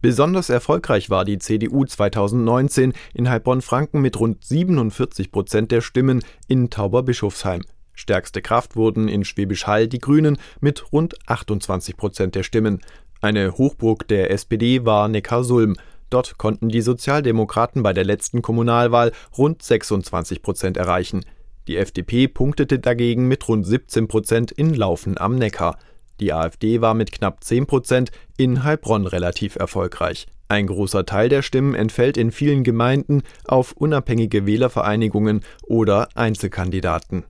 Besonders erfolgreich war die CDU 2019 in Heilbronn-Franken mit rund 47% der Stimmen in Tauberbischofsheim. Stärkste Kraft wurden in Schwäbisch Hall die Grünen mit rund 28% der Stimmen. Eine Hochburg der SPD war Neckarsulm. Dort konnten die Sozialdemokraten bei der letzten Kommunalwahl rund 26% erreichen. Die FDP punktete dagegen mit rund 17% in Laufen am Neckar. Die AfD war mit knapp 10% in Heilbronn relativ erfolgreich. Ein großer Teil der Stimmen entfällt in vielen Gemeinden auf unabhängige Wählervereinigungen oder Einzelkandidaten.